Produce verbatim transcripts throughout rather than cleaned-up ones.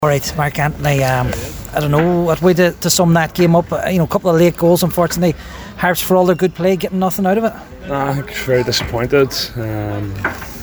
All right, Mark Anthony, um, I don't know what way to, to sum that game up. Uh, you know, a couple of late goals, unfortunately. Harps, for all their good play, getting nothing out of it. Nah, I think very disappointed. Um,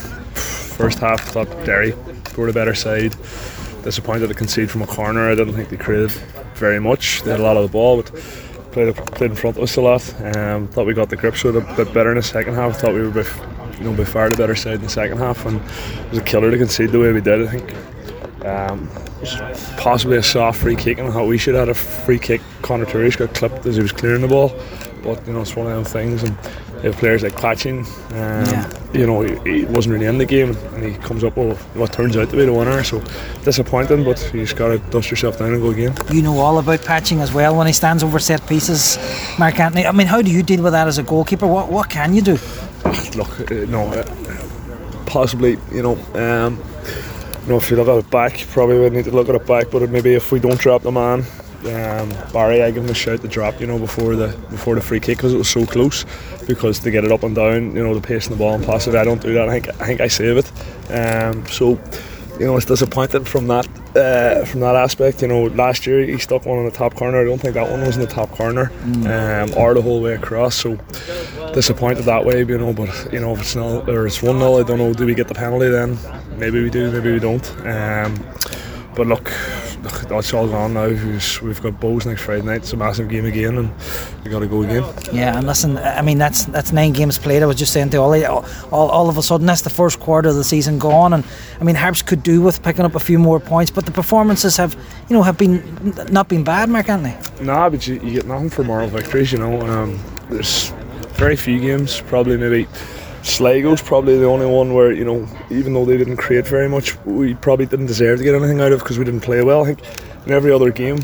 first half, thought Derry were the better side. Disappointed to concede from a corner. I didn't think they created very much. They had a lot of the ball, but played played in front of us a lot. Um, thought we got the grips with it a bit better in the second half. Thought we were by, you know, by far the better side in the second half, and it was a killer to concede the way we did. I think. Um, possibly a soft free kick, and I thought we should have had a free kick. Conor Turish got clipped as he was clearing the ball, but you know, it's one of them things. And you have players like Patchin, um, yeah. you know, he, he wasn't really in the game, and he comes up with what turns out to be the winner. So disappointing, but you just got to dust yourself down and go again. You know all about Patching as well when he stands over set pieces, Mark Anthony. I mean, how do you deal with that as a goalkeeper? What what can you do? Look, uh, no, uh, possibly, you know. Um, You know, if you look at it back, probably we need to look at it back. But maybe if we don't drop the man, um, Barry, I give him a shout to drop. You know, before the before the free kick, because it was so close. Because to get it up and down, you know, the pace and the ball and pass it, I don't do that. I think I think I save it. Um, so, you know, it's disappointing from that uh, from that aspect. You know, last year he stuck one in the top corner. I don't think that one was in the top corner, mm. um, or the whole way across. So disappointed that way. You know, but you know, if it's nil or it's one nil, I don't know. Do we get the penalty then? Maybe we do, maybe we don't. Um, but look, look, that's all gone now. We've got Bows next Friday night. It's a massive game again, and we got to go again. Yeah, and listen, I mean that's that's nine games played. I was just saying to Ollie, all, all of a sudden that's the first quarter of the season gone, and I mean Harps could do with picking up a few more points, but the performances have, you know, have been not been bad, Mark Anthony. Nah, but you, you get nothing for moral victories. You know, um, there's very few games, probably maybe. Sligo's probably the only one where, you know, even though they didn't create very much, we probably didn't deserve to get anything out of because we didn't play well. I think in every other game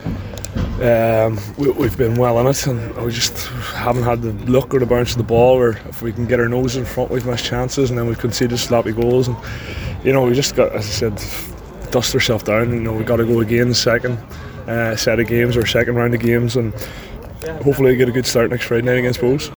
um, we, we've been well in it, and we just haven't had the look or the bounce of the ball, or if we can get our nose in front we've missed chances, and then we've conceded sloppy goals, and you know, we just got, as I said, dust ourselves down. You know, we got to go again the second uh, set of games or second round of games, and hopefully get a good start next Friday night against Bows.